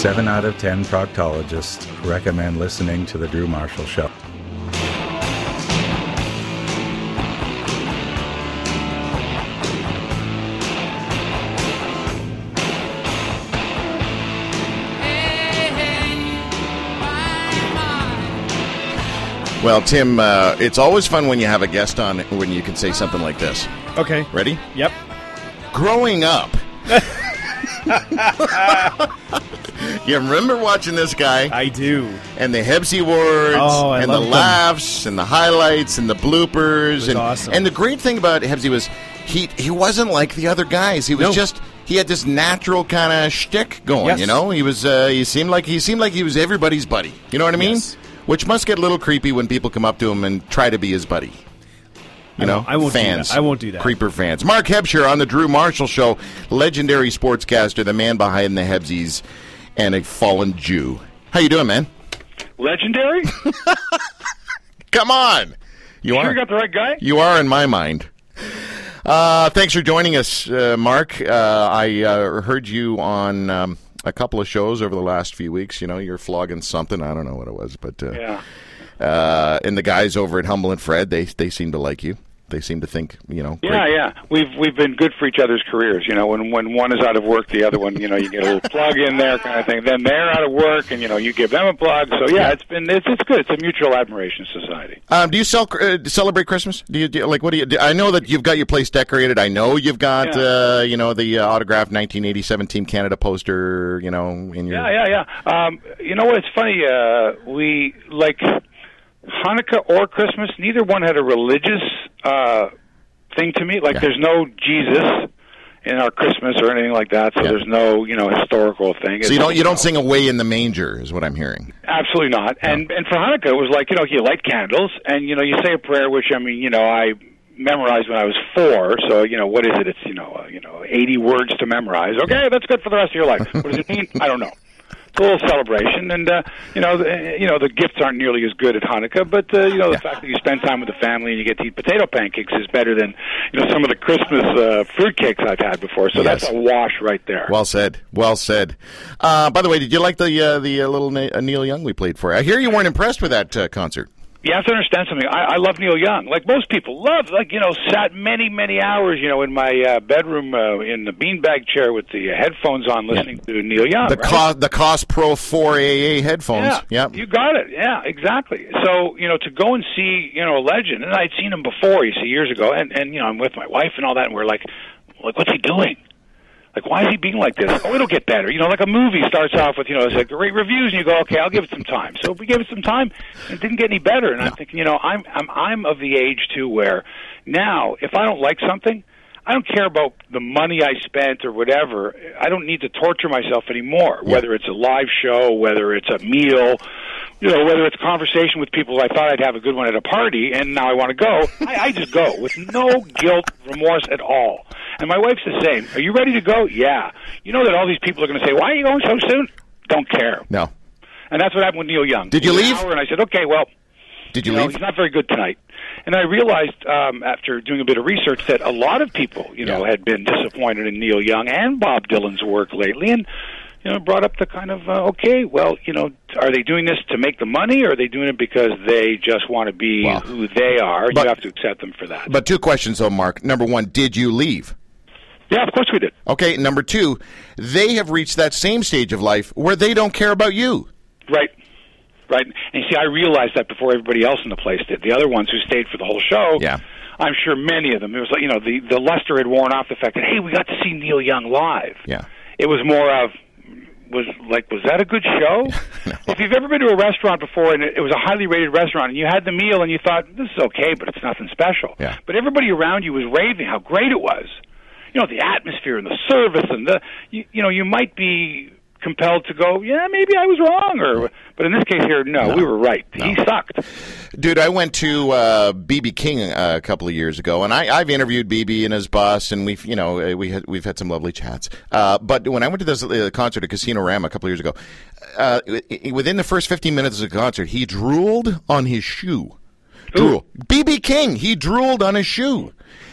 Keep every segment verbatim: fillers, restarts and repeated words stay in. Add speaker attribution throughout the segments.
Speaker 1: Seven out of ten proctologists recommend listening to The Drew Marshall Show.
Speaker 2: Well, Tim, uh, it's always fun when you have a guest on when you can say something like this.
Speaker 3: Okay.
Speaker 2: Ready?
Speaker 3: Yep.
Speaker 2: Growing up. You remember watching this guy?
Speaker 3: I do.
Speaker 2: And the Hebsy Awards,
Speaker 3: oh, I
Speaker 2: and the
Speaker 3: them.
Speaker 2: laughs, and the highlights, and the bloopers.
Speaker 3: It was
Speaker 2: and,
Speaker 3: awesome.
Speaker 2: And the great thing about Hebsy was he he wasn't like the other guys. He was
Speaker 3: No.
Speaker 2: just he had this natural kind of shtick going.
Speaker 3: Yes.
Speaker 2: You know, he was uh, he seemed like he seemed like he was everybody's buddy. You know what I mean?
Speaker 3: Yes.
Speaker 2: Which must get a little creepy when people come up to him and try to be his buddy. You
Speaker 3: I
Speaker 2: know,
Speaker 3: won't- I won't do
Speaker 2: fans.
Speaker 3: that. I won't do that.
Speaker 2: Creeper fans. Mark Hebsher on the Drew Marshall Show, legendary sportscaster, the man behind the Hebsies, and a fallen Jew. How you doing, man?
Speaker 4: Legendary?
Speaker 2: Come on, you
Speaker 4: Sure
Speaker 2: are.
Speaker 4: you got the right guy?
Speaker 2: You are in my mind. Uh, thanks for joining us, uh, Mark. Uh, I uh, heard you on um, a couple of shows over the last few weeks. You know, you're flogging something. I don't know what it was, but uh,
Speaker 4: Yeah.
Speaker 2: uh, and the guys over at Humble and Fred, they they seem to like you. They seem to think, you know.
Speaker 4: Yeah,
Speaker 2: great.
Speaker 4: yeah. We've we've been good for each other's careers. You know, when when one is out of work, the other one, you know, you get a little plug in there, kind of thing. Then they're out of work, and you know, you give them a plug. So yeah,
Speaker 2: Yeah.
Speaker 4: it's been it's it's good. It's a mutual admiration society.
Speaker 2: Um, do you cel- uh, celebrate Christmas? Do you, do you like what do you? Do, I know that you've got your place decorated. I know you've got
Speaker 4: Yeah.
Speaker 2: uh, you know the uh, autographed nineteen eighty-seven Team Canada poster. You know, in your
Speaker 4: Yeah, yeah, yeah. Um, you know what? It's funny. Uh, we like Hanukkah or Christmas. Neither one had a religious uh, thing to me. Like,
Speaker 2: Yeah.
Speaker 4: there's no Jesus in our Christmas or anything like that. So
Speaker 2: Yeah.
Speaker 4: there's no, you know, historical thing.
Speaker 2: So you don't you don't
Speaker 4: It's-
Speaker 2: sing "Away in the Manger" is what I'm hearing.
Speaker 4: Absolutely not. And and for Hanukkah, it was like, you know, you light candles, and, you know, you say a prayer, which, I mean, you know, I memorized when I was four. So, you know, what is it? It's, you know, uh, you know, eighty words to memorize. Okay, that's good for the rest of your life. What does it mean? I don't know. It's a little celebration, and uh, you know, the, you know, the gifts aren't nearly as good at Hanukkah, but uh, you know, the
Speaker 2: Yeah.
Speaker 4: fact that you spend time with the family and you get to eat potato pancakes is better than, you know, some of the Christmas uh, fruitcakes I've had before. So
Speaker 2: Yes.
Speaker 4: that's a wash right there.
Speaker 2: Well said. Well said. Uh, by the way, did you like the uh, the uh, little Na- uh, Neil Young we played for? I hear you weren't impressed with that uh, concert.
Speaker 4: You have to understand something. I, I love Neil Young. Like most people, love, like, you know, sat many, many hours, you know, in my uh, bedroom uh, in the beanbag chair with the uh, headphones on listening to Neil Young.
Speaker 2: The
Speaker 4: right?
Speaker 2: Co- the Cos Pro four A A headphones.
Speaker 4: Yeah,
Speaker 2: Yep.
Speaker 4: you got it. Yeah, exactly. So, you know, to go and see, you know, a legend, and I'd seen him before, you see, years ago, and, and you know, I'm with my wife and all that, and we're like, like, what's he doing? Like, why is he being like this? Oh, it'll get better. You know, like a movie starts off with, you know, it's like great reviews, and you go, okay, I'll give it some time. So we gave it some time, and it didn't get any better. And I'm thinking, you know, I'm I'm I'm of the age too where now, if I don't like something, I don't care about the money I spent or whatever. I don't need to torture myself anymore.
Speaker 2: Yeah.
Speaker 4: Whether it's a live show, whether it's a meal, you know, whether it's a conversation with people I thought I'd have a good one at a party, and now I want to go, I, I just go with no guilt, remorse at all. And my wife's the same. Are you ready to go? Yeah. You know that all these people are going to say, why are you going so soon? Don't care.
Speaker 2: No.
Speaker 4: And that's what happened with Neil Young.
Speaker 2: Did you
Speaker 4: An
Speaker 2: leave?
Speaker 4: hour, and I said, okay, well,
Speaker 2: Did you
Speaker 4: you know,
Speaker 2: leave?
Speaker 4: he's not very good tonight. And I realized um, after doing a bit of research that a lot of people, you know,
Speaker 2: Yeah.
Speaker 4: had been disappointed in Neil Young and Bob Dylan's work lately, and you know, brought up the kind of uh, okay, well, you know, are they doing this to make the money, or are they doing it because they just want to be
Speaker 2: Well,
Speaker 4: who they are? And
Speaker 2: but-
Speaker 4: you have to accept them for that.
Speaker 2: But two questions, though, Mark. Number one, did you leave?
Speaker 4: Yeah, of course we did.
Speaker 2: Okay. Number two, they have reached that same stage of life where they don't care about you.
Speaker 4: Right. Right. And you see, I realized that before everybody else in the place did. The other ones who stayed for the whole show,
Speaker 2: Yeah.
Speaker 4: I'm sure many of them, it was like, you know, the, the luster had worn off the fact that, hey, we got to see Neil Young live.
Speaker 2: Yeah.
Speaker 4: It was more of, was like, was that a good show?
Speaker 2: No.
Speaker 4: If you've ever been to a restaurant before and it, it was a highly rated restaurant and you had the meal and you thought, this is okay, but it's nothing special.
Speaker 2: Yeah.
Speaker 4: But everybody around you was raving how great it was. You know, the atmosphere and the service and the, you, you know, you might be compelled to go, yeah, maybe I was wrong, or but in this case here, no,
Speaker 2: No.
Speaker 4: we were right.
Speaker 2: No.
Speaker 4: He sucked.
Speaker 2: Dude, I went to uh, B B King uh, a couple of years ago, and I, I've interviewed B B and his bus, and we've you know we had, we've had some lovely chats. Uh, but when I went to this uh, concert at Casino Rama a couple of years ago, uh, within the first fifteen minutes of the concert, he drooled on his shoe. Drool. B B King, he drooled on his shoe.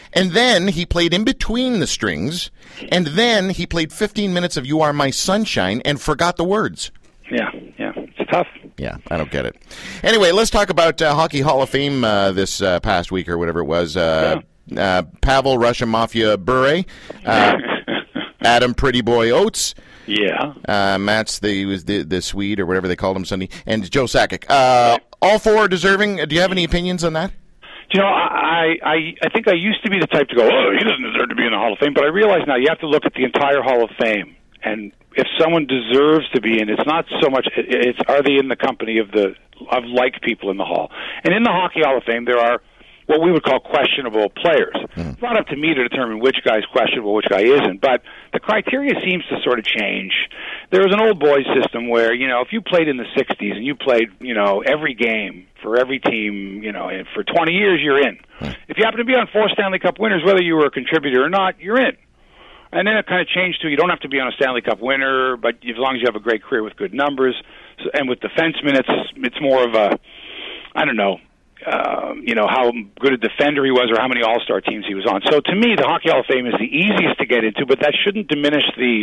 Speaker 2: And then he played in between the strings, and then he played fifteen minutes of You Are My Sunshine and forgot the words.
Speaker 4: Yeah, yeah, it's tough.
Speaker 2: Yeah, I don't get it. Anyway, let's talk about uh, Hockey Hall of Fame uh, this uh, past week or whatever it was. Uh, yeah. uh, Pavel Russian Mafia Bure, uh, Adam Pretty Boy Oates.
Speaker 4: Yeah.
Speaker 2: Uh, Matt's the was the the Swede or whatever they called him Sunday, and Joe Sakic. Uh, all four deserving. Do you have any opinions on that?
Speaker 4: You know, I, I I think I used to be the type to go, oh, he doesn't deserve to be in the Hall of Fame, but I realize now you have to look at the entire Hall of Fame, and if someone deserves to be in, it's not so much it's are they in the company of the of like people in the Hall, and in the Hockey Hall of Fame there are what we would call questionable players. Mm. It's not up to me to determine which guy's questionable, which guy isn't, but the criteria seems to sort of change. There was an old boys system where, you know, if you played in the sixties and you played, you know, every game for every team, you know, and for twenty years, you're in. Mm. If you happen to be on four Stanley Cup winners, whether you were a contributor or not, you're in. And then it kind of changed to you don't have to be on a Stanley Cup winner, but as long as you have a great career with good numbers. So, and with defensemen, it's it's more of a, I don't know, Uh, you know, how good a defender he was or how many all-star teams he was on. So to me, the Hockey Hall of Fame is the easiest to get into, but that shouldn't diminish the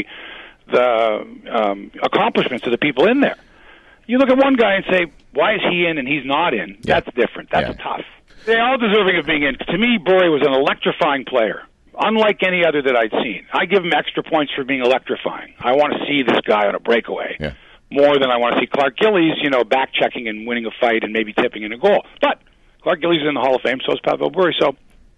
Speaker 4: the um, accomplishments of the people in there. You look at one guy and say, why is he in and he's not in? Yeah. That's different. That's yeah. tough. They're all deserving of being in. To me, Bure was an electrifying player, unlike any other that I'd seen. I give him extra points for being electrifying. I want to see this guy on a breakaway. Yeah. More than I want to see Clark Gillies, you know, back-checking and winning a fight and maybe tipping in a goal. But Clark Gillies is in the Hall of Fame, so is Pavel Bure. So,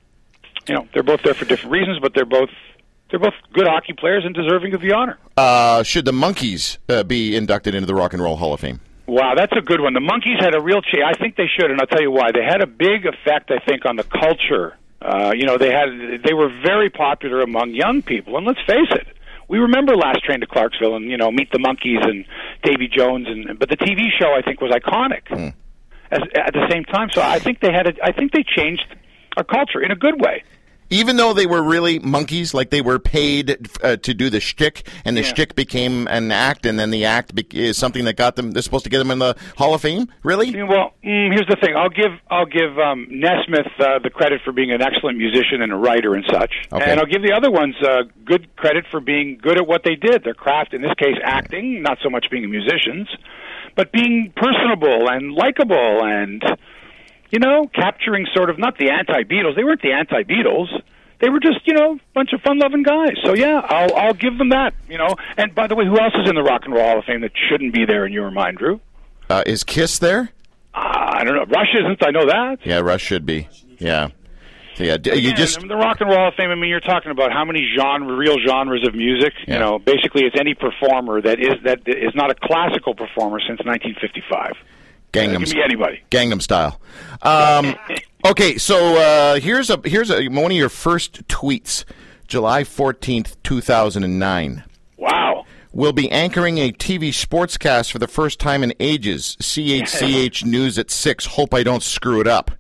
Speaker 4: you know, they're both there for different reasons, but they're both they're both good hockey players and deserving of the honor.
Speaker 2: Uh, should the Monkees uh, be inducted into the Rock and Roll Hall of Fame?
Speaker 4: Wow, that's a good one. The Monkees had a real change. I think they should, and I'll tell you why. They had a big effect, I think, on the culture. Uh, you know, they had they were very popular among young people, and let's face it. We remember Last Train to Clarksville and, you know, Meet the Monkees and Davy Jones, and but the T V show, I think, was iconic mm. as, at the same time. So I think they had a, I think they changed our culture in a good way.
Speaker 2: Even though they were really monkeys, like they were paid uh, to do the shtick, and the yeah. shtick became an act, and then the act be- is something that got them. They're supposed to get them in the Hall of Fame. Really?
Speaker 4: Well, mm, here's the thing. I'll give I'll give um, Nesmith uh, the credit for being an excellent musician and a writer and such, okay. and I'll give the other ones uh, good credit for being good at what they did. Their craft, in this case, acting, not so much being musicians, but being personable and likable and. You know, capturing sort of, not the anti-Beatles. They weren't the anti-Beatles. They were just, you know, a bunch of fun-loving guys. So, yeah, I'll I'll give them that, you know. And, by the way, who else is in the Rock and Roll Hall of Fame that shouldn't be there in your mind, Drew?
Speaker 2: Uh, is Kiss there?
Speaker 4: Uh, I don't know. Rush isn't. I know that.
Speaker 2: Yeah, Rush should be. Yeah. So, yeah,
Speaker 4: Again,
Speaker 2: you just...
Speaker 4: the Rock and Roll Hall of Fame, I mean, you're talking about how many genre, real genres of music. Yeah. You know, basically it's any performer that is that is not a classical performer since nineteen fifty-five.
Speaker 2: Gangnam,
Speaker 4: uh, it can be anybody.
Speaker 2: Gangnam Style. Um, okay, so uh, here's a here's a, one of your first tweets, July fourteenth, two thousand nine.
Speaker 4: Wow.
Speaker 2: We'll be anchoring a T V sportscast for the first time in ages. C H C H News at six. Hope I don't screw it up.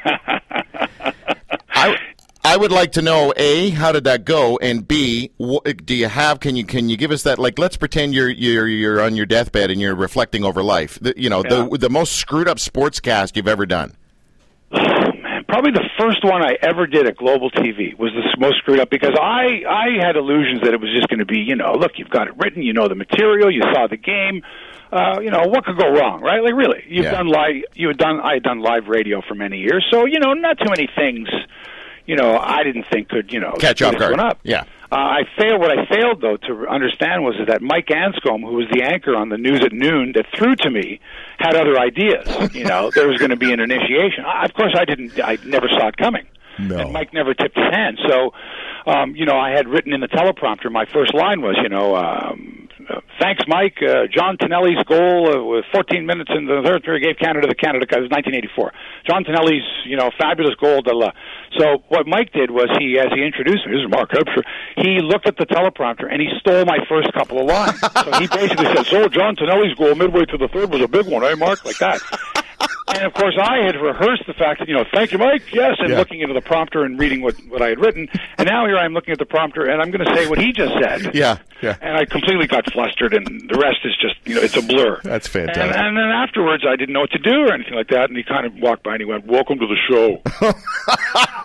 Speaker 2: I I would like to know, A, how did that go, and B, what, do you have? Can you can you give us that? Like, let's pretend you're you're you're on your deathbed and you're reflecting over life. The, you know, yeah. the the most screwed up sportscast you've ever done.
Speaker 4: Oh, man, probably the first one I ever did at Global T V was the most screwed up because I I had illusions that it was just going to be, you know, look, you've got it written, you know the material, you saw the game. Uh, you know, what could go wrong, right? Like, really, you've yeah. done live. You had done. I had done live radio for many years, so you know, not too many things. You know, I didn't think could, you know,
Speaker 2: catch off guard.
Speaker 4: Up.
Speaker 2: Yeah.
Speaker 4: Uh, I failed. What I failed, though, to understand was that Mike Anscombe, who was the anchor on the News at Noon, that threw to me, had other ideas. You know, there was going to be an initiation. I, of course, I didn't. I never saw it coming.
Speaker 2: No.
Speaker 4: And Mike never tipped his hand. So, um, you know, I had written in the teleprompter. My first line was, you know, um, uh, thanks, Mike. Uh, John Tonelli's goal uh, with fourteen minutes in the third period gave Canada the Canada Cup. It was nineteen eighty-four. John Tonelli's, you know, fabulous goal. Blah, blah. So what Mike did was he, as he introduced me, this is Mark Hebscher, he looked at the teleprompter and he stole my first couple of lines. So he basically said, so John Tonelli's goal midway to the third was a big one, eh, Mark? Like that. And, of course, I had rehearsed the fact that, you know, thank you, Mike, yes, and yeah. looking into the prompter and reading what, what I had written. And now here I am looking at the prompter, and I'm going to say what he just said.
Speaker 2: Yeah, yeah.
Speaker 4: And I completely got flustered, and the rest is just, you know, it's a blur.
Speaker 2: That's fantastic.
Speaker 4: And, and then afterwards, I didn't know what to do or anything like that, and he kind of walked by and he went, welcome to the show.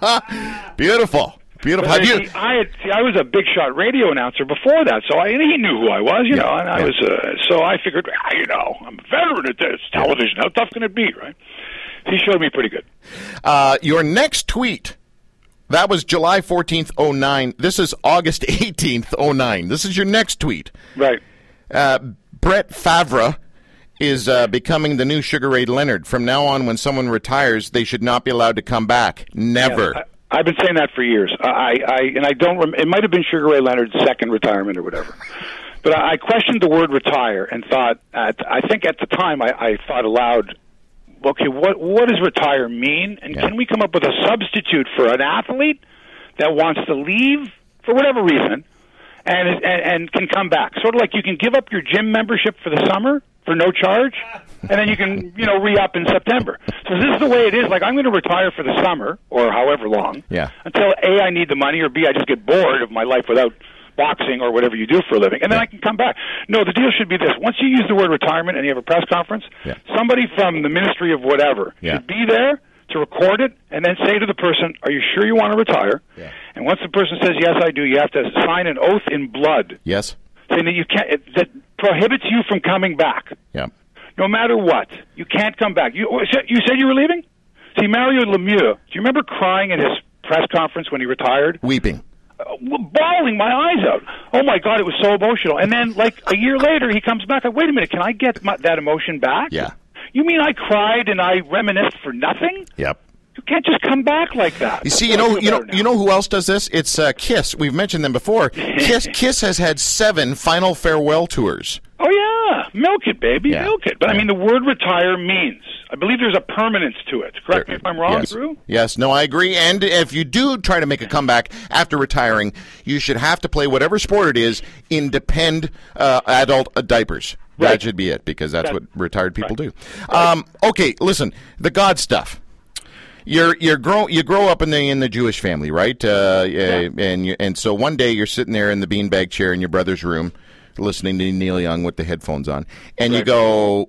Speaker 2: Beautiful. Beautiful.
Speaker 4: But
Speaker 2: Have
Speaker 4: see,
Speaker 2: you?
Speaker 4: I had, see, I was a big shot radio announcer before that, so I, and he knew who I was, you
Speaker 2: Yeah,
Speaker 4: know, and I
Speaker 2: yeah.
Speaker 4: was, uh, so I figured, ah, you know, I'm a veteran at this television. How tough can it be, right? He showed me pretty good.
Speaker 2: Uh, your next tweet, that was July fourteenth, oh nine. This is August eighteenth, oh nine. This is your next tweet.
Speaker 4: Right.
Speaker 2: Uh, Brett Favre is uh, becoming the new Sugar Ray Leonard. From now on, when someone retires, they should not be allowed to come back. Never.
Speaker 4: Yeah, I, I've been saying that for years. I, I and I don't. Rem- it might have been Sugar Ray Leonard's second retirement or whatever. But I, I questioned the word retire and thought. At, I think at the time I, I thought aloud. Okay, what what does retire mean? And
Speaker 2: Yeah.
Speaker 4: can we come up with a substitute for an athlete that wants to leave for whatever reason and, and and can come back? Sort of like you can give up your gym membership for the summer for no charge, and then you can, you know, re-up in September. So this is the way it is. Like, I'm going to retire for the summer or however long
Speaker 2: Yeah.
Speaker 4: until A, I need the money, or B, I just get bored of my life without boxing or whatever you do for a living, and then I can come back. No, the deal should be this. Once you use the word retirement and you have a press conference,
Speaker 2: Yeah.
Speaker 4: somebody from the Ministry of whatever
Speaker 2: Yeah.
Speaker 4: should be there to record it and then say to the person, are you sure you want to retire?
Speaker 2: Yeah.
Speaker 4: And once the person says, yes, I do, you have to sign an oath in blood
Speaker 2: Yes.
Speaker 4: saying that you can't, it, that prohibits you from coming back.
Speaker 2: Yeah.
Speaker 4: No matter what, you can't come back. You, you said you were leaving? See, Mario Lemieux, do you remember crying at his press conference when he retired?
Speaker 2: Weeping.
Speaker 4: Uh, bawling my eyes out. Oh my God, it was so emotional. And then, like a year later, he comes back. Like, wait a minute, can I get my, that emotion back?
Speaker 2: Yeah.
Speaker 4: You mean I cried and I reminisced for nothing?
Speaker 2: Yep.
Speaker 4: You can't just come back like that.
Speaker 2: You see, you
Speaker 4: That's
Speaker 2: know,
Speaker 4: why I
Speaker 2: you
Speaker 4: feel
Speaker 2: know,
Speaker 4: better now.
Speaker 2: you know who else does this? It's uh, Kiss. We've mentioned them before. Kiss, Kiss has had seven final farewell tours.
Speaker 4: Oh yeah, milk it, baby,
Speaker 2: Yeah.
Speaker 4: milk it. But I
Speaker 2: Yeah.
Speaker 4: mean, the word retire means. I believe there's a permanence to it. Correct me if I'm wrong,
Speaker 2: yes.
Speaker 4: Drew.
Speaker 2: Yes, no, I agree. And if you do try to make a comeback after retiring, you should have to play whatever sport it is in depend uh, adult uh, diapers. That
Speaker 4: Right.
Speaker 2: should be it, because that's
Speaker 4: That-
Speaker 2: what retired people
Speaker 4: right.
Speaker 2: do. Um, okay, listen, the God stuff. You're you're grow you grow up in the in the Jewish family, right? Uh, yeah. And you, and so one day you're sitting there in the beanbag chair in your brother's room, listening to Neil Young with the headphones on, and you
Speaker 4: Right.
Speaker 2: go,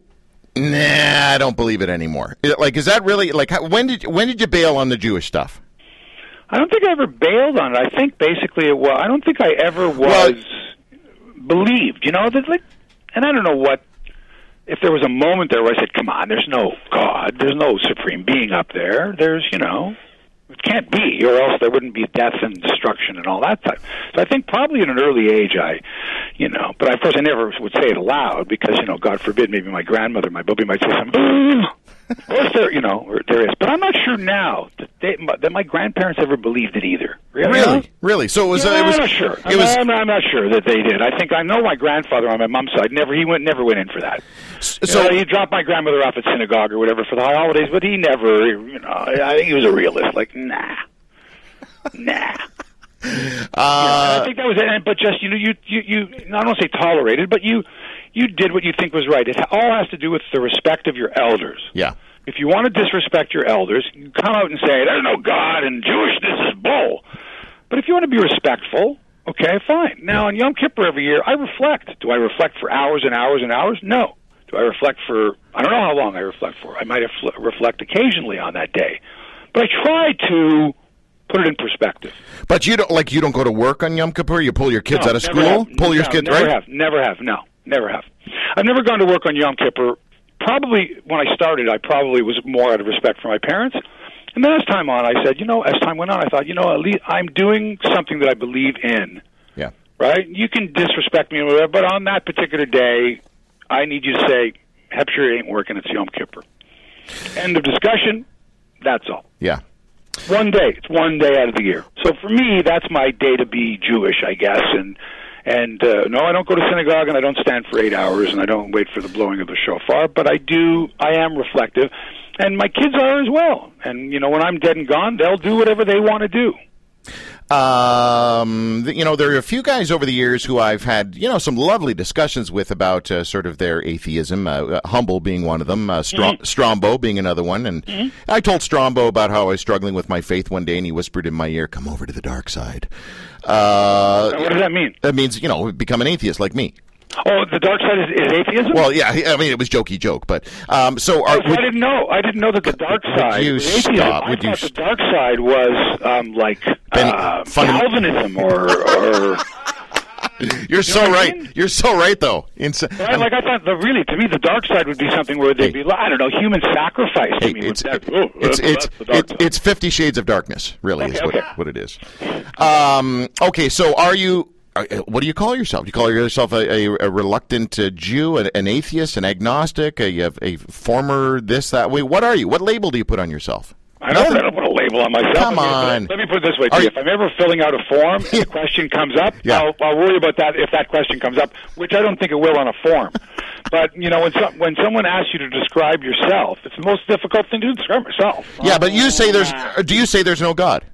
Speaker 2: "Nah, I don't believe it anymore." Like, is that really like how, when did when did you bail on the Jewish stuff?
Speaker 4: I don't think I ever bailed on it. I think basically it was. I don't think I ever was
Speaker 2: Well-
Speaker 4: believed. You know, that like, and I don't know what. If there was a moment there where I said, "Come on, there's no God, there's no supreme being up there. There's, you know, it can't be, or else there wouldn't be death and destruction and all that type." So I think probably at an early age, I, you know, but of course I never would say it aloud because, you know, God forbid, maybe my grandmother, my bubby might say something. Of course there, you know, or there is, but I'm not sure now that, they, that my grandparents ever believed it either. Really,
Speaker 2: Really, really. So it was.
Speaker 4: Yeah,
Speaker 2: uh, it was.
Speaker 4: I'm not sure.
Speaker 2: It
Speaker 4: I'm,
Speaker 2: was.
Speaker 4: I'm, I'm not sure that they did. I think I know my grandfather on my mom's side never he went never went in for that.
Speaker 2: So
Speaker 4: So you know, he dropped my grandmother off at synagogue or whatever for the high holidays, but he never, you know, I think he was a realist. Like, nah, nah.
Speaker 2: uh,
Speaker 4: Yeah, I think that was it. And- But just you know, you you you I don't say tolerated, but you you did what you think was right. It all has to do with the respect of your elders.
Speaker 2: yeah.
Speaker 4: If you want to disrespect your elders, you come out and say, there's no God and Jewishness is bull. But if you want to be respectful, okay, fine. Now, on Yom Kippur every year, I reflect. Do I reflect for hours and hours and hours? No. Do I reflect for, I don't know how long I reflect for. I might have reflect occasionally on that day. But I try to put it in perspective.
Speaker 2: But you don't like you don't go to work on Yom Kippur. You pull your kids
Speaker 4: No,
Speaker 2: out of
Speaker 4: never
Speaker 2: school.
Speaker 4: have.
Speaker 2: Pull your
Speaker 4: No,
Speaker 2: kids
Speaker 4: never
Speaker 2: right.
Speaker 4: have. Never have. No, never have. I've never gone to work on Yom Kippur. Probably when I started, I probably was more out of respect for my parents. And then as time on, I said, you know, as time went on, I thought, you know, at least I'm doing something that I believe in.
Speaker 2: Yeah.
Speaker 4: Right? You can disrespect me or whatever, but on that particular day, I need you to say, Hepshire ain't working, it's Yom Kippur. End of discussion. That's all.
Speaker 2: Yeah.
Speaker 4: One day. It's one day out of the year. So for me, that's my day to be Jewish, I guess. And and uh, no, I don't go to synagogue, and I don't stand for eight hours, and I don't wait for the blowing of the shofar. But I do. I am reflective, and my kids are as well. And you know, when I'm dead and gone, they'll do whatever they want to do.
Speaker 2: Um, you know, there are a few guys over the years who I've had, you know, some lovely discussions with about uh, sort of their atheism. Uh, uh, Humble being one of them, uh, Strom-
Speaker 4: Mm-hmm.
Speaker 2: Strombo being another one. And
Speaker 4: Mm-hmm.
Speaker 2: I told Strombo about how I was struggling with my faith one day, and he whispered in my ear, "Come over to the dark side." Uh,
Speaker 4: What does that mean?
Speaker 2: that means, you know, become an atheist like me.
Speaker 4: Oh, the dark side is, is atheism?
Speaker 2: Well, yeah, I mean, it was jokey joke, but um, so are,
Speaker 4: oh,
Speaker 2: would,
Speaker 4: I didn't know. I didn't know that the dark side
Speaker 2: would you
Speaker 4: was atheism.
Speaker 2: stop?
Speaker 4: I
Speaker 2: Would
Speaker 4: thought
Speaker 2: you
Speaker 4: the dark side was um, like uh, Calvinism or. or
Speaker 2: You're
Speaker 4: you
Speaker 2: so right.
Speaker 4: I mean?
Speaker 2: You're so right, though. Insa-
Speaker 4: right? Like I thought, the, really, to me, the dark side would be something where they'd
Speaker 2: hey.
Speaker 4: be, I don't know, human sacrifice. To
Speaker 2: hey,
Speaker 4: me
Speaker 2: it's,
Speaker 4: that,
Speaker 2: it,
Speaker 4: oh,
Speaker 2: it's,
Speaker 4: that's,
Speaker 2: it's,
Speaker 4: that's the dark
Speaker 2: it,
Speaker 4: side.
Speaker 2: it's Fifty Shades of Darkness, really,
Speaker 4: okay,
Speaker 2: is what,
Speaker 4: okay.
Speaker 2: what it is. Um, okay, so are you? Are, what do you call yourself? Do you call yourself a, a, a reluctant uh, Jew, an, an atheist, an agnostic, a, a, a former this, that way? What are you? What label do you put on yourself?
Speaker 4: I don't, I don't put a label on myself.
Speaker 2: Come
Speaker 4: I
Speaker 2: on.
Speaker 4: mean, let me put it this way,
Speaker 2: Are
Speaker 4: T.
Speaker 2: you-
Speaker 4: If I'm ever filling out a form and a question comes up,
Speaker 2: Yeah.
Speaker 4: I'll, I'll worry about that if that question comes up, which I don't think it will on a form. But, you know, when, some, when someone asks you to describe yourself, it's the most difficult thing to do, describe myself.
Speaker 2: Yeah, but you say there's. Do you say there's no God?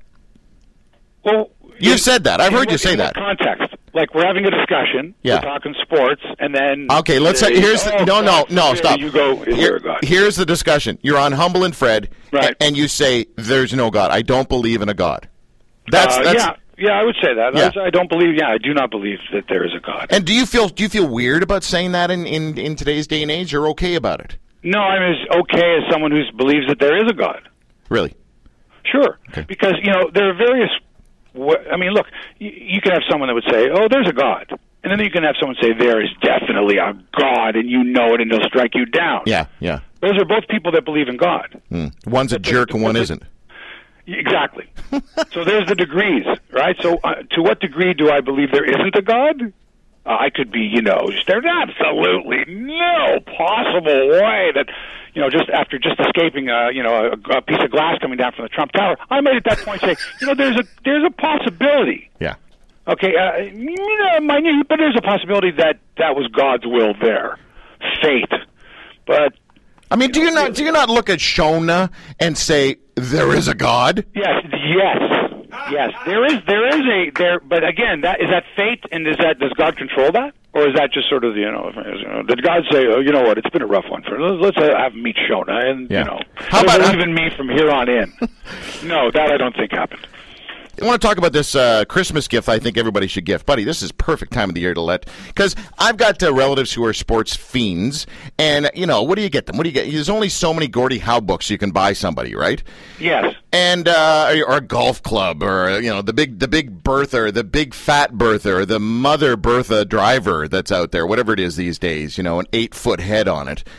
Speaker 4: Well,
Speaker 2: You've
Speaker 4: in-
Speaker 2: said that. I've
Speaker 4: in
Speaker 2: heard
Speaker 4: what-
Speaker 2: you say
Speaker 4: in what
Speaker 2: that.
Speaker 4: context? Like, we're having a discussion,
Speaker 2: Yeah.
Speaker 4: we're talking sports, and then...
Speaker 2: Okay, let's say,
Speaker 4: say,
Speaker 2: here's the,
Speaker 4: oh,
Speaker 2: no, no,
Speaker 4: God,
Speaker 2: no,
Speaker 4: here
Speaker 2: stop.
Speaker 4: You go, is
Speaker 2: Here-
Speaker 4: there a God?
Speaker 2: Here's the discussion. You're on Humble and Fred,
Speaker 4: Right.
Speaker 2: a- and you say there's no God. I don't believe in a God. That's
Speaker 4: Uh,
Speaker 2: that's.
Speaker 4: yeah, yeah, I would say that.
Speaker 2: Yeah.
Speaker 4: I, would say I don't believe, yeah, I do not believe that there is a God.
Speaker 2: And do you feel do you feel weird about saying that in, in, in today's day and age? You're okay about it,
Speaker 4: No, I'm as okay as someone who believes that there is a God.
Speaker 2: really?
Speaker 4: Sure,
Speaker 2: Okay.
Speaker 4: because you know there are various. wa- I mean, look, you, you can have someone that would say, "Oh, there's a God," and then you can have someone say, "There is definitely a God," and you know it, and they'll strike you down.
Speaker 2: Yeah, yeah.
Speaker 4: Those are both people that believe in God.
Speaker 2: Hmm. One's a jerk and one isn't.
Speaker 4: Exactly. So there's the degrees, right? So uh, to what degree do I believe there isn't a God? Uh, I could be, you know, there's absolutely no possible way that, you know, just after just escaping, uh, you know, a, a piece of glass coming down from the Trump Tower, I might at that point say, you know, there's a there's a possibility.
Speaker 2: Yeah.
Speaker 4: Okay, uh, you know, minute, but there's a possibility that that was God's will there, fate. But
Speaker 2: I mean, do you not do you not look at Shona and say there is a God?
Speaker 4: yes, yes, yes, there is there is a there. But again, that is that fate, and is that does God control that, or is that just sort of you know, you know did God say, oh, you know what, it's been a rough one for let's uh, have him meet Shona, and
Speaker 2: Yeah.
Speaker 4: you know,
Speaker 2: How about-
Speaker 4: believe in me from here on in? No, that I don't think happened.
Speaker 2: I want to talk about this uh, Christmas gift I think everybody should gift. Buddy, this is perfect time of the year to let, because I've got uh, relatives who are sports fiends, and, you know, what do you get them? What do you get? There's only so many Gordie Howe books you can buy somebody, right?
Speaker 4: Yes.
Speaker 2: And, uh, or a golf club, or, you know, the big, the big Bertha, the big fat Bertha, or the mother Bertha driver that's out there, whatever it is these days, you know, an eight-foot head on it.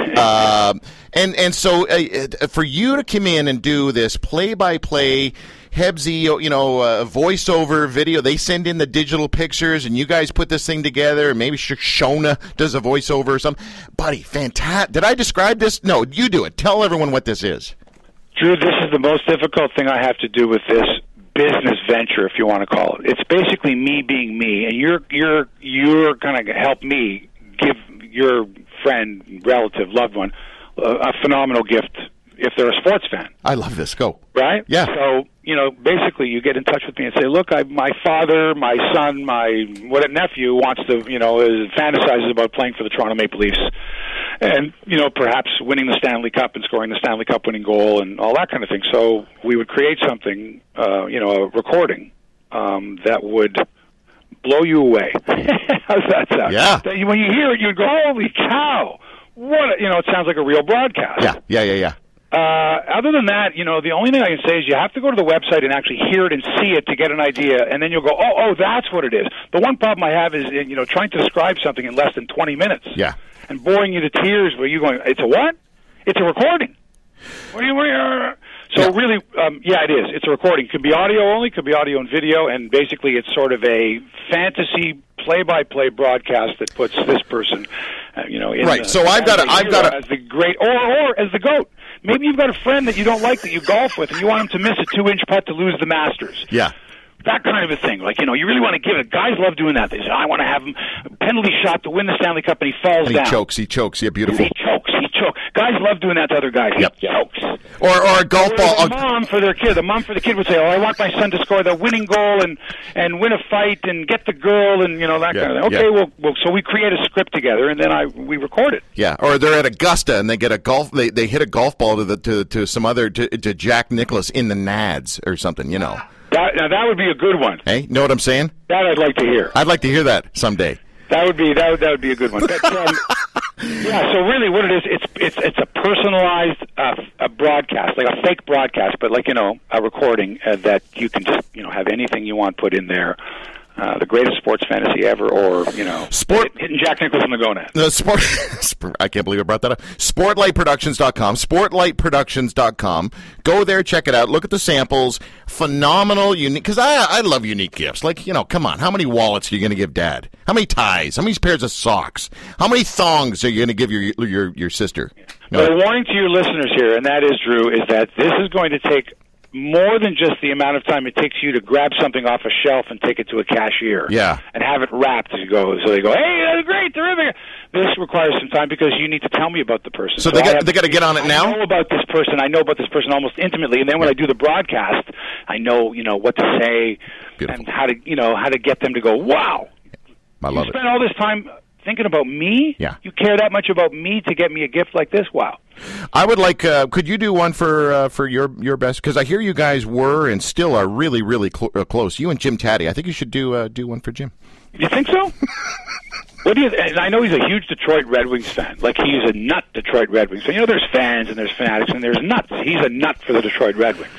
Speaker 2: Um, and and so uh, for you to come in and do this play-by-play, Hebsy, you know, uh, voiceover video, they send in the digital pictures, and you guys put this thing together, and maybe Shona does a voiceover or something. Buddy, fantastic. Did I describe this? No, you do it. Tell everyone what this is.
Speaker 4: Drew, this is the most difficult thing I have to do with this business venture, if you want to call it. It's basically me being me, and you're you're you're going to help me give your friend, relative, loved one uh, a phenomenal gift if they're a sports fan.
Speaker 2: I love this. Go.
Speaker 4: Right?
Speaker 2: Yeah.
Speaker 4: So, you know, basically you get in touch with me and say, look, I, my father, my son, my what nephew wants to, you know, is, fantasizes about playing for the Toronto Maple Leafs and, you know, perhaps winning the Stanley Cup and scoring the Stanley Cup winning goal and all that kind of thing. So we would create something, uh, you know, a recording um, that would blow you away. How's that sound?
Speaker 2: Yeah.
Speaker 4: That you, when you hear it, you'd go, holy cow. What, a, you know, it sounds like a real broadcast.
Speaker 2: Yeah, yeah, yeah, yeah.
Speaker 4: Uh, other than that, you know, the only thing I can say is you have to go to the website and actually hear it and see it to get an idea, and then you'll go, oh, oh, that's what it is. The one problem I have is, you know, trying to describe something in less than twenty minutes.
Speaker 2: Yeah.
Speaker 4: And boring you to tears where you're going, it's a what? It's a recording. What are you, what are you, so
Speaker 2: Yeah.
Speaker 4: really, um, yeah, it is. It's a recording. Could be audio only, could be audio and video, and basically it's sort of a fantasy play-by-play broadcast that puts this person, uh, you know, in
Speaker 2: Right,
Speaker 4: the,
Speaker 2: so I've
Speaker 4: as
Speaker 2: got a-
Speaker 4: the
Speaker 2: I've
Speaker 4: hero,
Speaker 2: got a-
Speaker 4: as the great, or or as the GOAT. Maybe you've got a friend that you don't like that you golf with, and you want him to miss a two-inch putt to lose the Masters.
Speaker 2: Yeah.
Speaker 4: That kind of a thing. Like, you know, you really want to give it. Guys love doing that. They say, I want to have him penalty shot to win the Stanley Cup, and he falls
Speaker 2: And he
Speaker 4: down.
Speaker 2: chokes, he chokes. Yeah, beautiful.
Speaker 4: He chokes. He chokes. Guys love doing that to other guys.
Speaker 2: Yep.
Speaker 4: He chokes.
Speaker 2: Or or a golf
Speaker 4: Or
Speaker 2: ball.
Speaker 4: the mom for their kid. The mom for the kid would say, "Oh, I want my son to score the winning goal and and win a fight and get the girl and you know that
Speaker 2: Yeah,
Speaker 4: kind of thing." Okay,
Speaker 2: yeah.
Speaker 4: well, well, so we create a script together and then I we record it.
Speaker 2: Yeah, or they're at Augusta and they get a golf. They they hit a golf ball to the to, to some other to, to Jack Nicklaus in the Nads or something. You know.
Speaker 4: That now that would be a good one.
Speaker 2: Hey, know what I'm saying?
Speaker 4: That I'd like to hear.
Speaker 2: I'd like to hear that someday.
Speaker 4: That would be that would, that would be a good one. But, um, yeah, so really what it is, it's it's it's a personalized uh, a broadcast, like a fake broadcast, but like, you know, a recording uh, that you can just, you know, have anything you want put in there. Uh, the greatest sports fantasy ever, or, you know,
Speaker 2: Sport,
Speaker 4: hitting Jack Nicholson the gonad.
Speaker 2: The sport, I can't believe I brought that up. Sportlight Productions dot com, Sportlight Productions dot com. Go there, check it out, look at the samples. Phenomenal, unique, because I, I love unique gifts. Like, you know, come on, how many wallets are you going to give Dad? How many ties? How many pairs of socks? How many thongs are you going to give your your your sister? No.
Speaker 4: But a warning to your listeners here, and that is, Drew, is that this is going to take more than just the amount of time it takes you to grab something off a shelf and take it to a cashier.
Speaker 2: Yeah.
Speaker 4: And have it wrapped as you go. So they go, hey, that's great, terrific. This requires some time because you need to tell me about the person.
Speaker 2: So,
Speaker 4: so
Speaker 2: they got
Speaker 4: have,
Speaker 2: they got to get on it now?
Speaker 4: I know about this person. I know about this person almost intimately. And then when I do the broadcast, I know, you know, what to say. Beautiful. And how to, you know, how to get them to go, wow.
Speaker 2: I love
Speaker 4: you
Speaker 2: it.
Speaker 4: spent all this time thinking about me?
Speaker 2: Yeah.
Speaker 4: You care that much about me to get me a gift like this? Wow.
Speaker 2: I would like. Uh, could you do one for uh, for your your best? Because I hear you guys were and still are really really cl- uh, close. You and Jim Taddy. I think you should do uh, do one for Jim.
Speaker 4: You think so? What do you? And I know he's a huge Detroit Red Wings fan. Like, he's a nut Detroit Red Wings. So, you know, there's fans and there's fanatics and there's nuts. He's a nut for the Detroit Red Wings.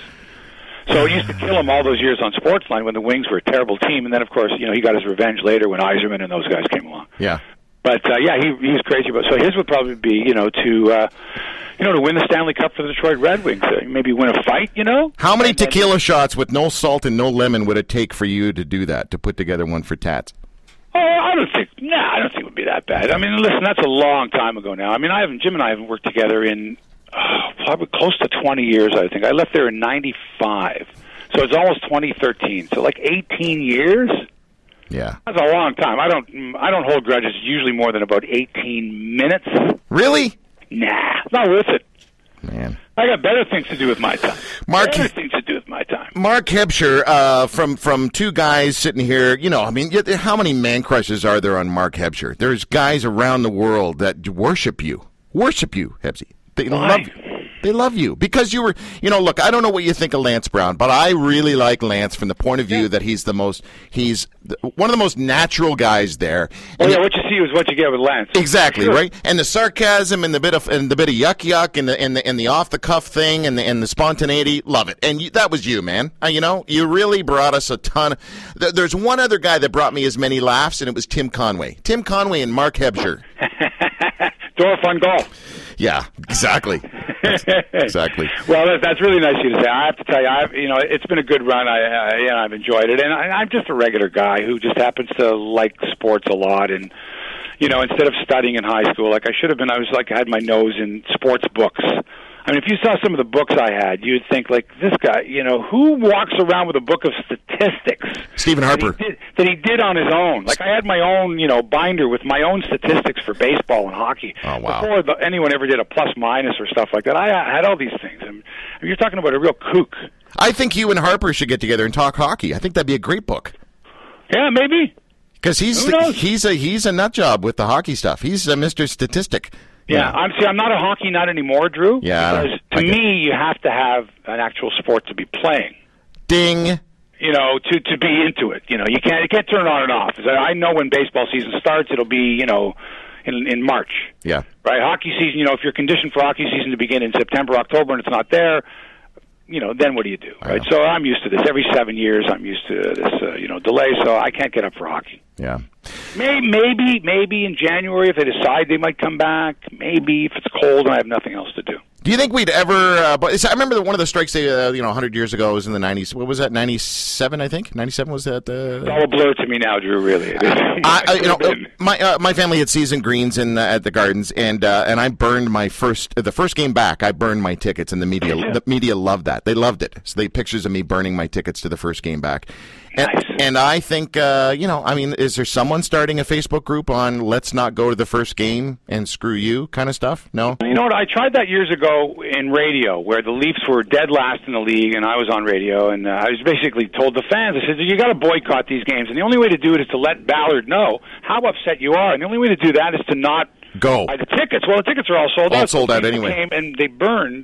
Speaker 4: So it used to kill him all those years on Sportsline when the Wings were a terrible team. And then, of course, you know, he got his revenge later when Yzerman and those guys came along.
Speaker 2: Yeah.
Speaker 4: But uh, yeah, he he's crazy about. So his would probably be, you know, to uh, you know, to win the Stanley Cup for the Detroit Red Wings. Uh, maybe win a fight, you know.
Speaker 2: How many
Speaker 4: and,
Speaker 2: tequila and, shots with no salt and no lemon would it take for you to do that? To put together one for Tats?
Speaker 4: Oh, I don't think. Nah, I don't think it would be that bad. I mean, listen, that's a long time ago now. I mean, I haven't. Jim and I haven't worked together in uh, probably close to twenty years. I think I left there in ninety-five, so it's almost twenty thirteen. So like eighteen years.
Speaker 2: Yeah,
Speaker 4: that's a long time. I don't. I don't hold grudges usually more than about eighteen minutes.
Speaker 2: Really?
Speaker 4: Nah, it's not worth it.
Speaker 2: Man,
Speaker 4: I got better things to do with my time.
Speaker 2: Mark,
Speaker 4: better things to do with my time.
Speaker 2: Mark Hebscher, uh, from from two guys sitting here. You know, I mean, how many man crushes are there on Mark Hebscher? There's guys around the world that worship you, worship you, Hebsy. They
Speaker 4: Why?
Speaker 2: love you. They love you because you were, you know, look, I don't know what you think of Lance Brown, but I really like Lance from the point of view yeah. that he's the most, he's the, one of the most natural guys there.
Speaker 4: Oh,
Speaker 2: and
Speaker 4: yeah,
Speaker 2: the,
Speaker 4: what you see is what you get with Lance.
Speaker 2: Exactly,
Speaker 4: sure.
Speaker 2: right? And the sarcasm and the bit of, and the bit of yuck yuck and the, and the, and the off the cuff thing and the, and the spontaneity, love it. And you, that was you, man. Uh, you know, you really brought us a ton. Th- there's one other guy that brought me as many laughs, and it was Tim Conway. Tim Conway and Mark Hebscher.
Speaker 4: Dorf on golf.
Speaker 2: Yeah, exactly. Exactly.
Speaker 4: Well, that's really nice of you to say. I have to tell you, I've, you know, it's been a good run. I, I you know, I've enjoyed it, and I, I'm just a regular guy who just happens to like sports a lot. And you know, instead of studying in high school, like I should have been, I was like I had my nose in sports books. I mean, if you saw some of the books I had, you'd think, like, this guy, you know, who walks around with a book of statistics?
Speaker 2: Stephen Harper.
Speaker 4: That he, did, that he did on his own. Like, I had my own, you know, binder with my own statistics for baseball and hockey.
Speaker 2: Oh, wow.
Speaker 4: Before the, anyone ever did a plus-minus or stuff like that, I, I had all these things. And you're talking about a real kook.
Speaker 2: I think you and Harper should get together and talk hockey. I think that'd be a great book.
Speaker 4: Yeah, maybe.
Speaker 2: Because he's, he's, a, he's a nut job with the hockey stuff. He's a Mister Statistic.
Speaker 4: Yeah, yeah. I'm, see, I'm not a hockey nut anymore, Drew.
Speaker 2: Yeah,
Speaker 4: because to me, you have to have an actual sport to be playing.
Speaker 2: Ding.
Speaker 4: You know, to to be into it. You know, you can't you can't turn it on and off. I know when baseball season starts, it'll be, you know, in in March.
Speaker 2: Yeah.
Speaker 4: Right. Hockey season. You know, if you're conditioned for hockey season to begin in September, October, and it's not there, you know, then what do you do? Right. So I'm used to this. Every seven years, I'm used to this. Uh, you know, delay. So I can't get up for hockey.
Speaker 2: Yeah.
Speaker 4: Maybe, maybe, maybe in January if they decide they might come back. Maybe if it's cold and I have nothing else to do.
Speaker 2: Do you think we'd ever? Uh, but I remember the, one of the strikes they, uh, you know, a hundred years ago was in the nineties. What was that? Ninety-seven, I think. Ninety-seven was that. Uh,
Speaker 4: it's all a blur to me now, Drew. Really,
Speaker 2: I, I, you know, my uh, my family had season greens in uh, at the Gardens, and uh, and I burned my first the first game back. I burned my tickets, and the media
Speaker 4: yeah.
Speaker 2: the media loved that. They loved it. So they had pictures of me burning my tickets to the first game back. And,
Speaker 4: nice.
Speaker 2: and I think, uh, you know, I mean, is there someone starting a Facebook group on let's not go to the first game and screw you kind of stuff? No?
Speaker 4: You know what? I tried that years ago in radio where the Leafs were dead last in the league, and I was on radio, and uh, I was basically told the fans, I said, you got to boycott these games, and the only way to do it is to let Ballard know how upset you are, and the only way to do that is to not
Speaker 2: go
Speaker 4: buy the tickets. Well, the tickets are all sold
Speaker 2: all
Speaker 4: out.
Speaker 2: sold
Speaker 4: so
Speaker 2: out anyway.
Speaker 4: Came and they burned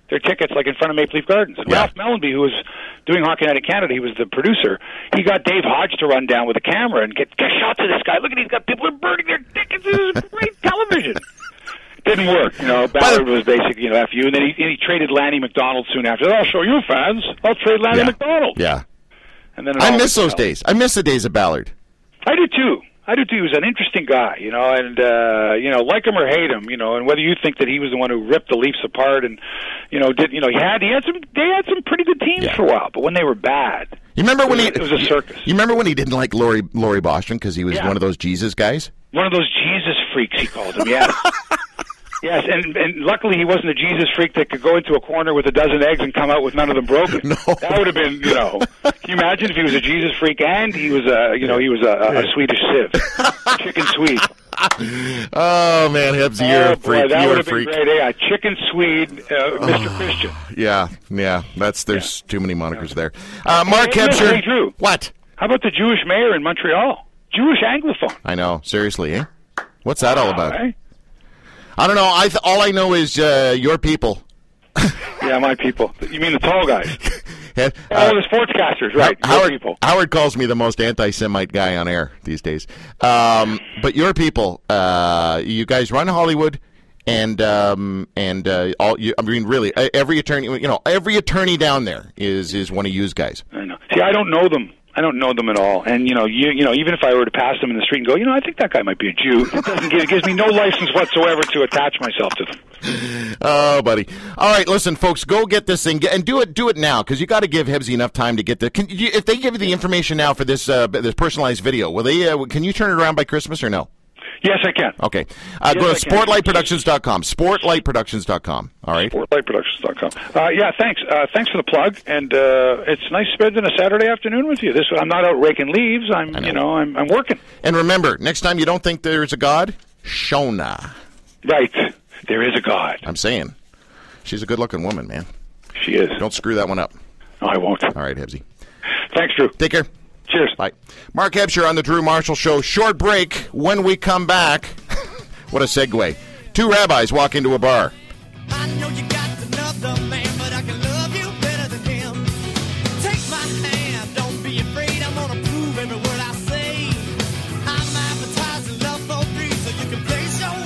Speaker 4: their tickets like in front of Maple Leaf Gardens. And
Speaker 2: Yeah.
Speaker 4: Ralph Mellenby, who was doing Hockey Night in Canada, he was the producer. He got Dave Hodge to run down with a camera and get, get shots of this guy. Look at these guys. People are burning their tickets. This is great television. Didn't work. You know, Ballard was basically, you know, F you. And then he, and he traded Lanny McDonald soon after. I'll show you fans. I'll trade Lanny
Speaker 2: Yeah.
Speaker 4: McDonald.
Speaker 2: Yeah.
Speaker 4: And then it
Speaker 2: I
Speaker 4: all
Speaker 2: miss
Speaker 4: went
Speaker 2: those
Speaker 4: south.
Speaker 2: days. I miss the days of Ballard.
Speaker 4: I do too. I do too. He was an interesting guy, you know, and uh, you know, like him or hate him, you know, and whether you think that he was the one who ripped the Leafs apart and, you know, did you know he had he had some they had some pretty good teams
Speaker 2: Yeah.
Speaker 4: for a while, but when they were bad,
Speaker 2: You remember when he?
Speaker 4: it was a circus.
Speaker 2: You remember when he didn't like Laurie Laurie Bostrom because he was
Speaker 4: Yeah.
Speaker 2: one of those Jesus guys?
Speaker 4: One of those Jesus freaks, he called him. Yes, yes, and and luckily he wasn't a Jesus freak that could go into a corner with a dozen eggs and come out with none of them broken.
Speaker 2: No.
Speaker 4: That would have been, you know. Can you imagine if he was a Jesus freak and he was a, you know, he was a, a Swedish sieve, chicken Swede.
Speaker 2: Oh man, Hebsy, you're
Speaker 4: Oh
Speaker 2: a
Speaker 4: boy,
Speaker 2: freak.
Speaker 4: that
Speaker 2: You're
Speaker 4: would
Speaker 2: a
Speaker 4: have been
Speaker 2: freak.
Speaker 4: great. Yeah, chicken Swede, uh, Mister Christian.
Speaker 2: Yeah, yeah. That's there's too many monikers there. Uh, Mark
Speaker 4: Hey,
Speaker 2: Hebsher.
Speaker 4: hey, Drew.
Speaker 2: What?
Speaker 4: How about the Jewish mayor in Montreal? Jewish Anglophone.
Speaker 2: I know. Seriously, eh? What's that all about?
Speaker 4: Right?
Speaker 2: I don't know. I th- all I know is uh, your people.
Speaker 4: Yeah, my people. You mean the tall guys?
Speaker 2: Uh,
Speaker 4: Oh, the sportscasters, right? Your
Speaker 2: Howard,
Speaker 4: people.
Speaker 2: Howard calls me the most anti-Semite guy on air these days. Um, but your people, uh, you guys run Hollywood, and um, and uh, all. You, I mean, really, uh, every attorney, you know, every attorney down there is is one of you guys.
Speaker 4: I know. See, I don't know them. I don't know them at all. And you know, you you know, even if I were to pass them in the street and go, you know, I think that guy might be a Jew. It doesn't give, it gives me no license whatsoever to attach myself to them.
Speaker 2: Oh, buddy. All right, listen, folks, go get this thing get, and do it. Do it now because you got to give Hebsy enough time to get the. Can you, if they give you the information now for this uh, this personalized video, will they? Uh, can you turn it around by Christmas or no?
Speaker 4: Yes, I can.
Speaker 2: Okay. Uh,
Speaker 4: Yes,
Speaker 2: go to
Speaker 4: I can.
Speaker 2: sportlight productions dot com. sportlight productions dot com. All right.
Speaker 4: Sportlight Productions dot com. Uh, yeah, thanks. Uh, thanks for the plug, and uh, it's nice spending a Saturday afternoon with you. This I'm not out raking leaves. I'm
Speaker 2: know.
Speaker 4: you know I'm I'm working.
Speaker 2: And remember, next time you don't think there's a God, Shona.
Speaker 4: Right. There is a God.
Speaker 2: I'm saying. She's a good-looking woman, man.
Speaker 4: She is.
Speaker 2: Don't screw that one up.
Speaker 4: No, I won't.
Speaker 2: All right, Hebsy.
Speaker 4: Thanks, Drew.
Speaker 2: Take care.
Speaker 4: Cheers.
Speaker 2: Bye. Mark Hebsher on the Drew Marshall Show. Short break. When we come back, what a segue. Two rabbis walk into a bar.
Speaker 3: I know you got another man, but I can love you better than him. Take my hand, don't be afraid. I'm gonna prove every word I say. I'm advertising love for free, so you can place your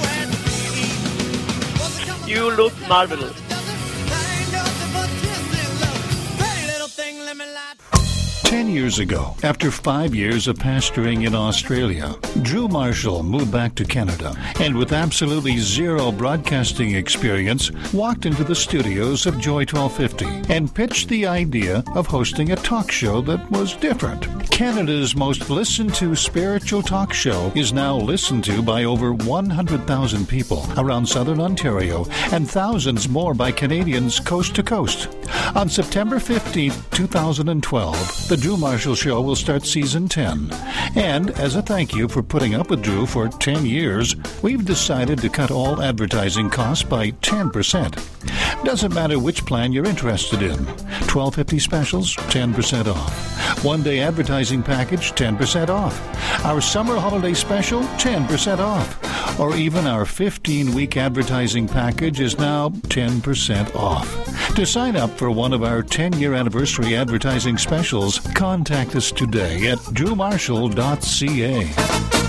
Speaker 3: ad for me.
Speaker 5: You look marvelous.
Speaker 3: Ain't nothing but kissing love. Pretty little thing, let me lie.
Speaker 6: Ten years ago, after five years of pastoring in Australia, Drew Marshall moved back to Canada and with absolutely zero broadcasting experience, walked into the studios of Joy twelve fifty and pitched the idea of hosting a talk show that was different. Canada's most listened to spiritual talk show is now listened to by over one hundred thousand people around southern Ontario and thousands more by Canadians coast to coast. On September fifteenth, twenty twelve, the Drew Marshall Show will start season ten. And as a thank you for putting up with Drew for ten years, we've decided to cut all advertising costs by ten percent. Doesn't matter which plan you're interested in. twelve fifty specials, ten percent off. One day advertising package, ten percent off. Our summer holiday special, ten percent off. Or even our fifteen-week advertising package is now ten percent off. To sign up for one of our ten-year anniversary advertising specials, contact us today at drew marshall dot c a.